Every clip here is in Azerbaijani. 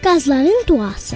Qazların duası.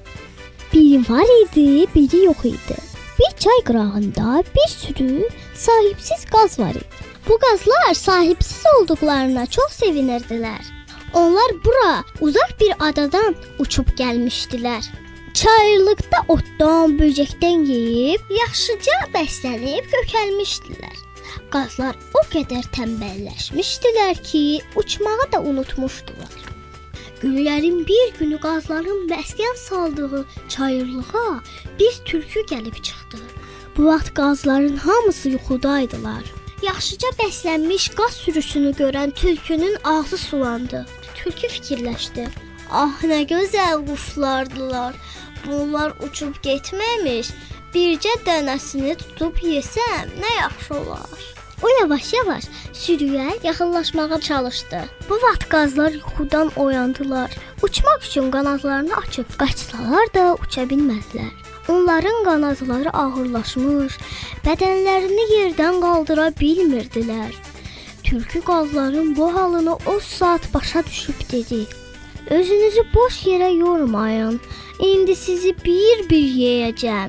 Biri var idi, biri yox idi. Bir çay qırağında bir sürü sahipsiz qaz var idi. Bu qazlar sahipsiz olduqlarına çox sevinirdilər. Onlar bura uzaq bir adadan uçub gəlmişdilər. Çayırlıqda otdan, böcəkdən yeyib, yaxşıca bəslənib kökəlmişdilər. Qazlar o qədər tənbəlləşmişdilər ki, uçmağı da unutmuşdular. Günlərin bir günü qazların məskən saldığı çayırlığa bir tülkü gəlib çıxdı. Bu vaxt qazların hamısı yuxudaydılar. Yaxşıca bəslənmiş qaz sürüsünü görən tülkünün ağzı sulandı. Tülkü fikirləşdi. Ah, nə gözəl quşlardılar. Bunlar uçub getməmiş, bircə dənəsini tutub yesəm nə yaxşı olar. O yavaş-yavaş sürüyə yaxınlaşmağa çalışdı. Bu vaxt qazlar yuxudan oyandılar. Uçmaq üçün qanadlarını açıb qaçsalar da uça bilmədilər. Onların qanadları ağırlaşmış, bədənlərini yerdən qaldıra bilmirdilər. Tülkü qazların bu halını o saat başa düşüb dedi: "Özünüzü boş yerə yormayın. İndi sizi bir-bir yeyəcəm.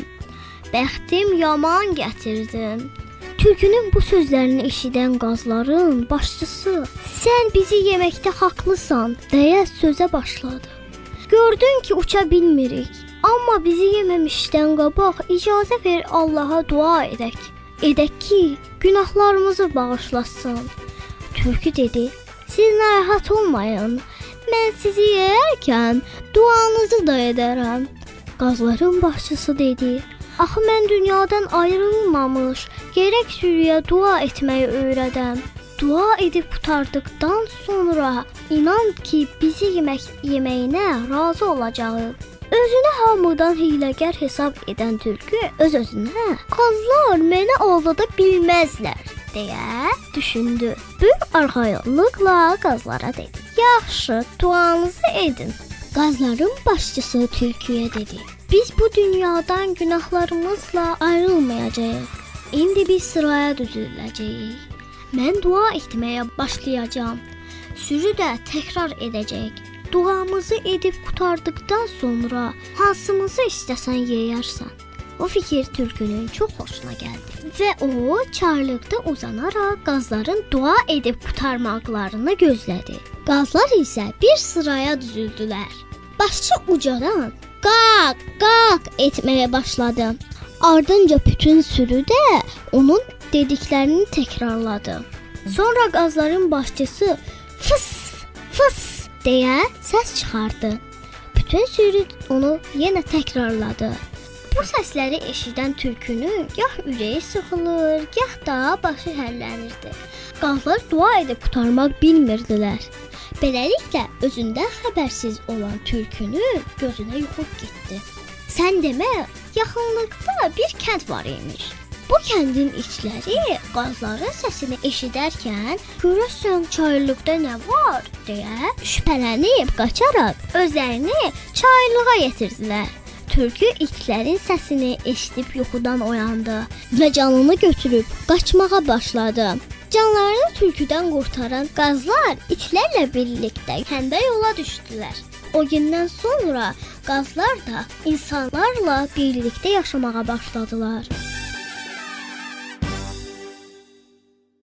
Bəxtim yaman gətirdim." Tülkünün bu sözlərini eşidən qazların başçısı "Sən bizi yeməkdə haqlısan" deyə sözə başladı. "Gördün ki, uça bilmirik. Amma bizi yeməmişdən qabaq icazə ver Allaha dua edək. Edək ki, günahlarımızı bağışlasın." Tülkü dedi: "Siz narahat olmayın. Mən sizi yeyərkən duanızı da edərəm." Qazların başçısı dedi: "Axı mən dünyadan ayrılmamış, gərək sürüyə dua etməyi öyrədəm. Dua edib qurtardıqdan sonra inan ki, bizi yeməyinə razı olacağıq." Özünü hamıdan hiyləgər hesab edən tülkü öz-özünə "Qazlar məni aldada bilməzlər" deyə düşündü. Böyük arxayınlıqla qazlara dedi: "Yaxşı, duanızı edin." Qazların başçısı tülküyə dedi: "Biz bu dünyadan günahlarımızla ayrılmayacağıq. İndi biz sıraya düzüləcəyik. Mən dua etməyə başlayacağam. Sürü də təkrar edəcək. Duamızı edib qurtardıqdan sonra hansımızı istəsən yeyərsən." O fikir tülkünün çox xoşuna gəldi və o çayırlıqda uzanaraq qazların dua edib qurtarmaqlarını gözlədi. Qazlar isə bir sıraya düzüldülər. Başçı ucadan "Qaq, qaq" etməyə başladı. Ardınca bütün sürü də onun dediklərini təkrarladı. Sonra qazların başçısı "Fıs, fıs" deyə səs çıxardı. Bütün sürü onu yenə təkrarladı. Bu səsləri eşidən tülkünün gah ürəyi sıxılır, gah da başı hərlənirdi. Qazlar dua edib qurtarmaq bilmirdilər. Beləliklə özündən xəbərsiz olan tülkünün gözünə yuxu getdi. Sən demə, yaxınlıqda bir kənd var imiş. Bu kəndin içləri qazların səsini eşidərkən görəsən çayırlıqda nə var deyə şübhələnib qaçaraq özlərini çayırlığa yetirdilər. Tülkü itlərin səsini eşidib yuxudan oyandı və canını götürüb qaçmağa başladı. Canlarını tülküdən qurtaran qazlar itlərlə birlikdə kəndə yola düşdülər. O gündən sonra qazlar da insanlarla birlikdə yaşamağa başladılar.